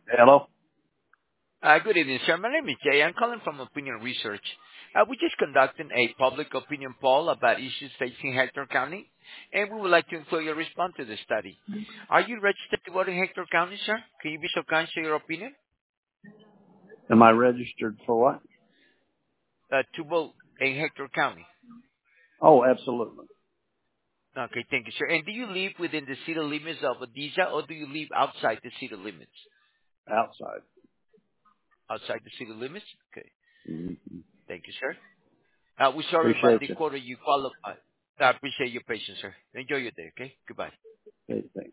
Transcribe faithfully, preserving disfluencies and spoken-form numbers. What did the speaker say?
Hello? Uh, Good evening, sir. My name is Jay. I'm calling from Opinion Research. Uh, We're just conducting a public opinion poll about issues facing Hector County, and we would like to include your response to the study. Are you registered to vote in Hector County, sir? Can you be so kind to share your opinion? Am I registered for what? Uh, To vote in Hector County. Oh, absolutely. Okay, thank you, sir. And do you live within the city limits of Odessa, or do you live outside the city limits? Outside. Outside the city limits? Okay, hmm thank you, sir. Uh, We're sorry about Appreciate the you. quarter you qualified. I appreciate your patience, sir. Enjoy your day, okay? Goodbye. Okay, thanks.